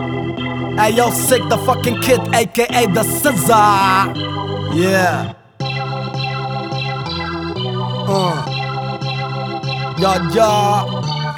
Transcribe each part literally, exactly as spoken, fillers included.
Ey yo, Sick the fucking Kid, aka the Scissor. Yeah. Uh. Ja, ja.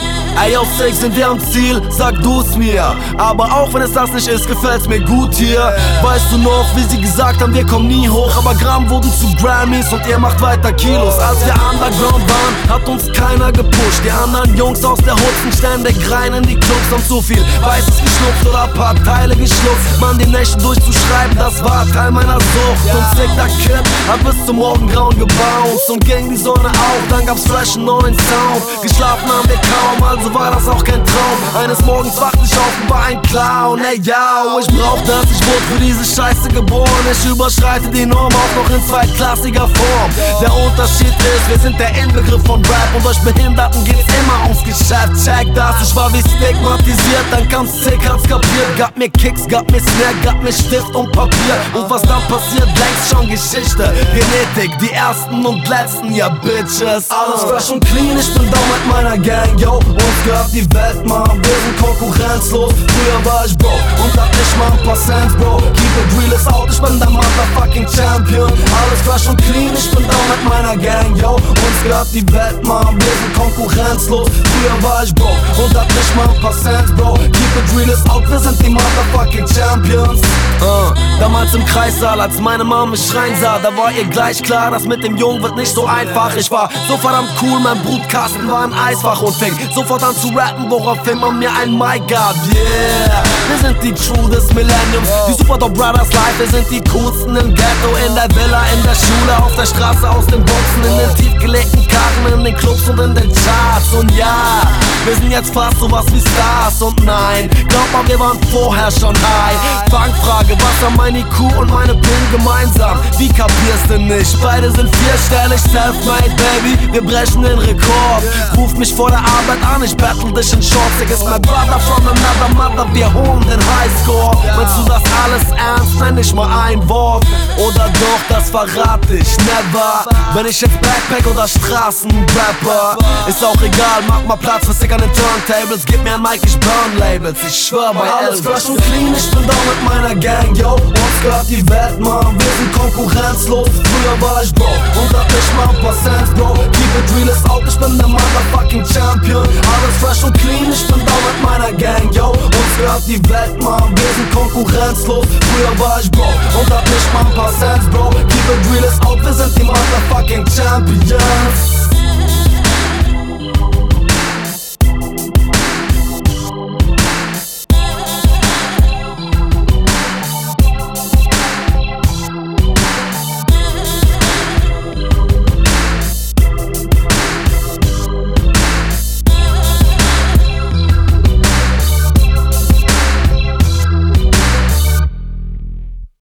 Ey yo, Sick, sind wir am Ziel? Sag du's mir. Aber auch wenn es das nicht ist, gefällt's mir gut hier. Weißt du noch, wie sie gesagt haben, wir kommen nie hoch. Aber Gramm wurden zu Grammys und ihr macht weiter Kilos. Als wir Underground waren, hat uns keiner gepusht. Die anderen Jungs aus der Hut sind ständig rein in die Clubs. Haben zu viel Weißes geschluckt oder ein paar Teile geschluckt. Mann, die Nächte durchzuschreiben, das war Teil meiner Sucht. Und Sick the Kid hat bis zum Morgengrauen gebounced. Und ging die Sonne auf, dann gab's fresh einen neuen Sound. Geschlafen haben wir kaum, also war das auch kein Traum. Eines Morgens wachte ich auf und war ein Clown. Ey, ja, ich brauch das, ich wurde für diese Scheiße geboren. Ich überschreite die Norm auch noch in zweitklassiger Form. Der Unterschied ist, wir sind der Inbegriff von Rap. Und euch Behinderten geht's immer ums Geschäft. Check das, ich war wie stigmatisiert. Dann kam Sick, hat's kapiert. Gab mir Kicks, gab mir Snare, gab mir Stift und Papier. Und was dann passiert, längst schon Geschichte. Genetik, die ersten und letzten, ja Bitches. Alles fresh und clean, ich bin da mit meiner Gang, yo. Uns gehört die Welt, man, wir sind konkurrenzlos. Früher war ich broke und hab nicht mal ein paar Cent, bro. Keep it real is out, ich bin der motherfucking Champion. Alles fresh und clean, ich bin da mit meiner Gang, yo. Uns gehört die Welt, man, wir sind konkurrenzlos. Früher war ich broke und hab nicht mal ein paar Cent, bro. Keep it real is out, wir sind die motherfucking Champions. Uh, damals im Kreissaal, als meine Mama mich schreien sah, da war ihr gleich klar, das mit dem Jungen wird nicht so einfach. Ich war so verdammt cool, mein Brutkasten war ein Eisfach und fing sofort an zu rappen, woraufhin man mir ein Mic gab, yeah. Wir sind die True des Millenniums, die Super Dope Brothers Live. Wir sind die coolsten im Ghetto, in der Villa, in der Schule, auf der Straße, aus den Boxen, in den tiefgelegten Karten, in den Clubs und in den Charts. Und ja, wir sind jetzt fast sowas wie Stars. Und nein, glaub mal, wir waren vorher schon high. Fangfrage, was haben mein I Q und meine P I N gemeinsam? Wie kapierst du nicht? Beide sind vierstellig, self-made, baby. Wir brechen den Rekord. Ruf mich vor der Arbeit an, ich battle dich in Shorts. Ich ist mein Brother from another mother, wir holen den Highscore. Meinst du das alles ernst? Nenn nicht mal ein Wort. Oder doch, das verrat ich, never. Wenn ich jetzt Backpack oder Straßenrapper, ist auch egal, mach mal Platz für Sick an den Turntables. Gib mir ein Mic, ich burn Labels, ich schwör bei Elvis. Alles fresh und clean, ich bin da mit meiner Gang, yo. Uns gehört die Welt, man, wir sind konkurrenzlos. Früher war ich broke und hab nicht mal ein paar Cent, bro. Keep it real is out, ich bin der motherfucking Champion. Alles fresh und clean, ich bin da mit meiner Gang, yo. Uns gehört die Welt, man, wir sind konkurrenzlos. Früher war ich broke und hab nicht mal ein paar Cent, bro. Keep it real is out, wir sind die motherfucking Champions.